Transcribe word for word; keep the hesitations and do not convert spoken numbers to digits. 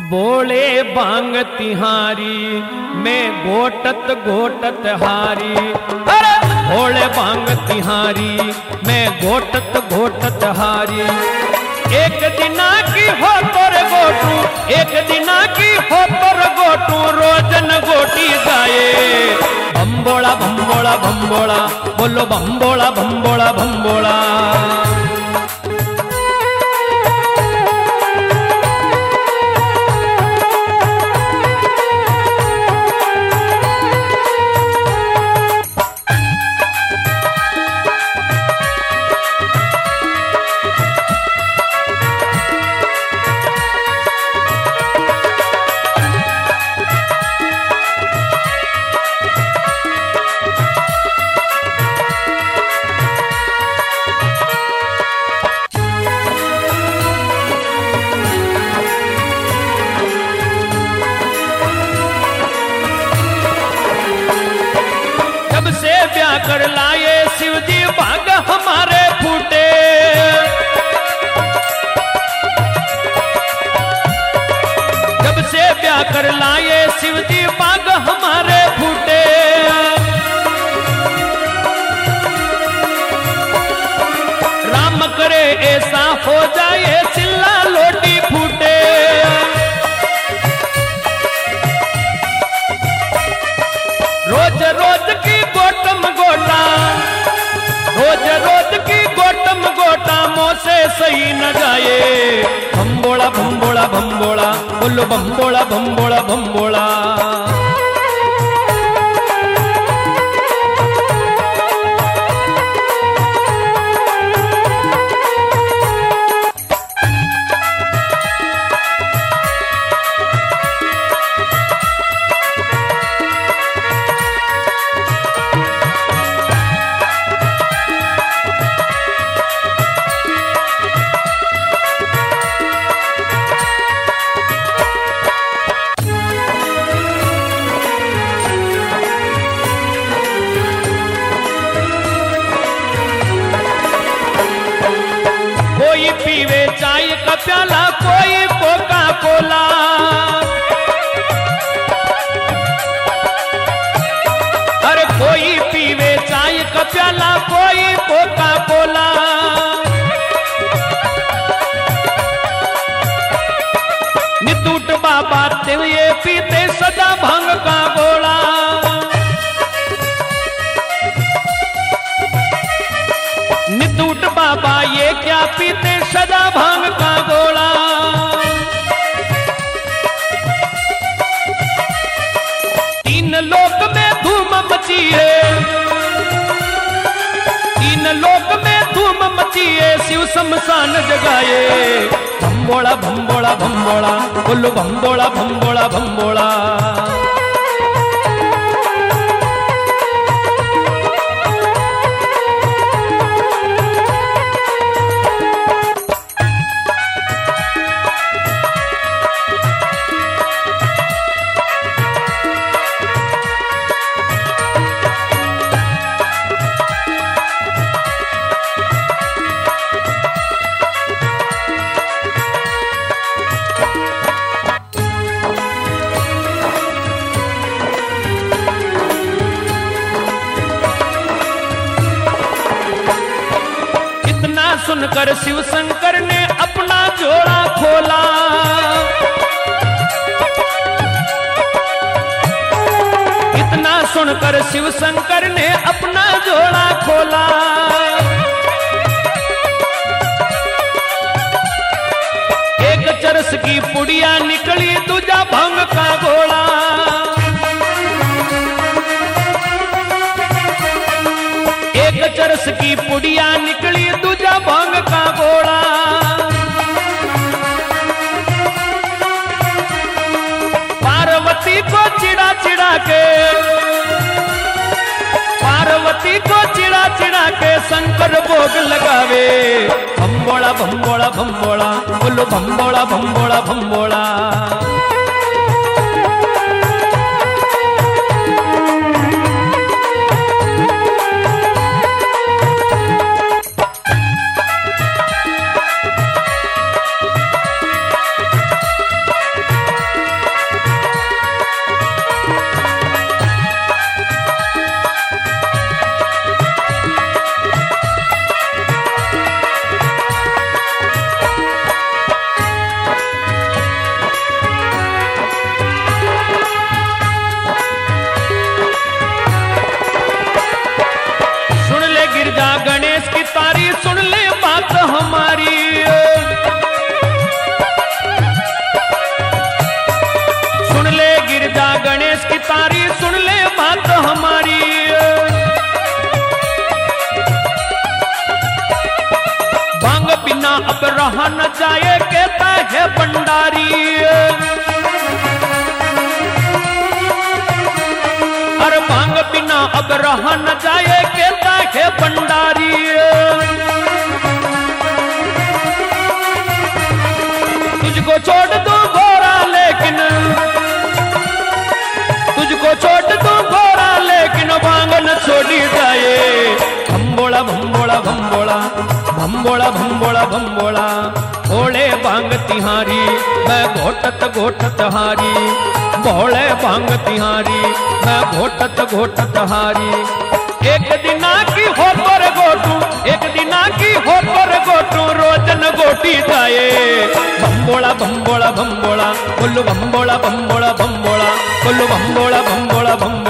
बोले बांग तिहारी मैं गोटत गोटत हारी। अरे बोले बांग तिहारी मैं गोटत गोटत हारी। एक दिना की हो तोर गोटू, एक दिना की हो तोर गोटू, रोजन गोटी गाए। भंबोड़ा भंबोड़ा भंबोड़ा बोलो भंबोड़ा भंबोड़ा भंबोड़ा। कर लाए शिव जी भाग हमारे फूटे। जब से ब्याह कर लाए शिव जी भाग हमारे फूटे। राम करे ऐसा हो जाए चिल्ला लोटी फूटे। रोज रोज की गोटम गोटा, रोज रोज की गोटम गोटा मोसे सही न जाए। भंबोड़ा भंबोड़ा भंबोड़ा बोलो भंबोड़ा भंबोड़ा भंबोड़ा। पीवे चाय का प्याला कोई कोका कोला। अरे कोई पीवे चाय का प्याला कोई कोका कोला। नितूट बाबा ये पीते सदा भांग का गोला। नितूट बाबा ये क्या पीते सदा भांग का गोला। तीन लोक में धूम मची है, तीन लोक में धूम मची है, शिव शमशान जगाए। भंबोड़ा भंबोड़ा भंबोड़ा बोलो भंबोड़ा भंबोड़ा भंबोड़ा। सुनकर शिव शंकर ने अपना जोड़ा खोला। इतना सुनकर शिव शंकर ने अपना जोड़ा खोला। एक चरस की पुड़िया निकली दूजा भंग का गोला। एक चरस की पुड़िया निकली दूजा भांग का गोला। पार्वती को चिड़ा चिड़ा के, पार्वती को चिड़ा चिड़ा के शंकर भोग लगावे। भंबोड़ा भंबोड़ा भंबोड़ा बोलो भंबोड़ा भंबोड़ा भंबोड़ा। बिना अब रहा न जाए कहता है भंडारी। अरे भांग बिना अब रहा न जाए कहता है भंडारी। तुझको छोड़ दूं घोड़ा लेकिन तुझको छोड़ दूं घोड़ा लेकिन भांग न छोड़ी जाए। भंबोड़ा भंबोड़ा भंबोड़ा भंबोड़ा भंबोड़ा भंबोड़ा भोले भांग तिहारी मैं घोटत घोटत हारी। भोले भांग तिहारी मैं घोटत घोटत हारी। एक दिना की हो पर गोटू एक दिना की हो पर गोटू रोजन गोटी जाए। भंबोड़ा भंबोड़ा भंबोड़ा बोलो भंबोड़ा भंबोड़ा भंबोड़ा बोलो भंबोड़ा भंबोड़ा भंबोड़ा।